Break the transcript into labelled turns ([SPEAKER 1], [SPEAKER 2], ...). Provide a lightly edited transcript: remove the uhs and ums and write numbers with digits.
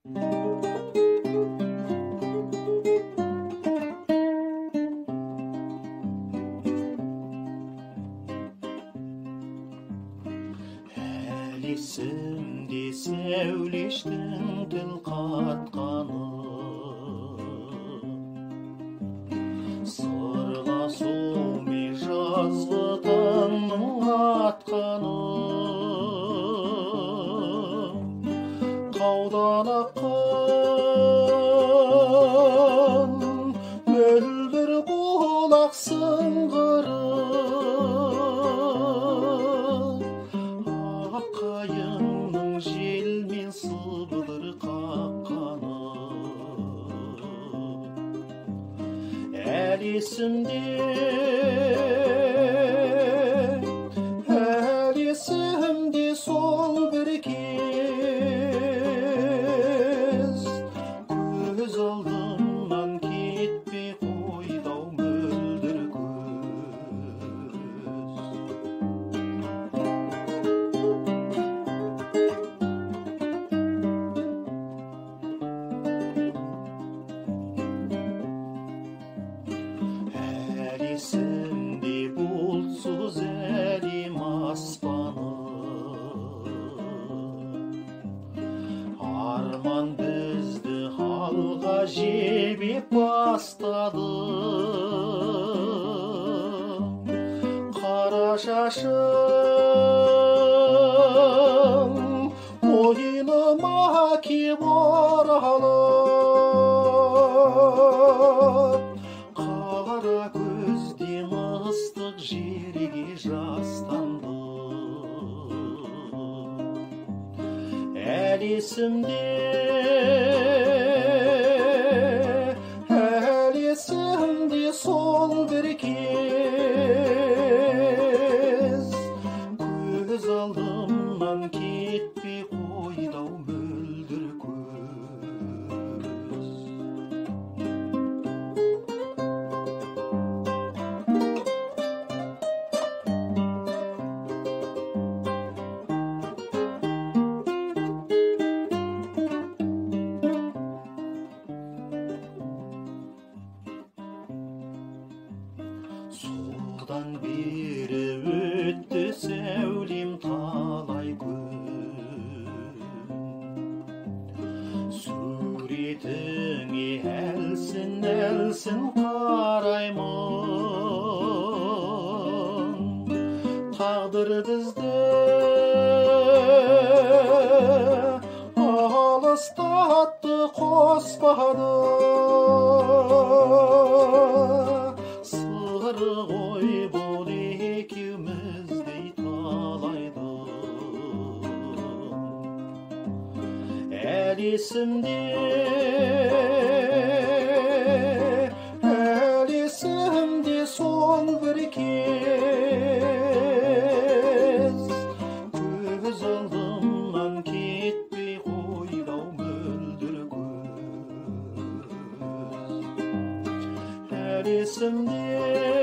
[SPEAKER 1] Есімде сәулештің тіл қатқаны, сырласумен жазғы таңның атқаны, қаудан аққан мөлдір бұлақ сыңғыры, қайыңның желмен сыбдыр қаққаны әлі есімде, әлі есімде сол бір кез көз алдымнан кетпей қойды-ау мөлдір есімде бұлтсыз әлем аспаны, арман бізді алға жебеп бастады, қара шашым мойныма кеп оралып, қара көзден ыстық жерге жастанды әлі есімде, әлі есімде сол бір кез көз алдымнан кетпей қойды-ау мөлдір көз. Содан бері өтті сәулем талай күн, суретіңе әлсін қараймын, тағдыр бізді алыстатты қоспады, сыры ғой бұл екеуміздей талайды әлі есімде, әлі есімде сол бір кез көз алдымнан кетпей қойды-ау мөлдір көз әлі есімде.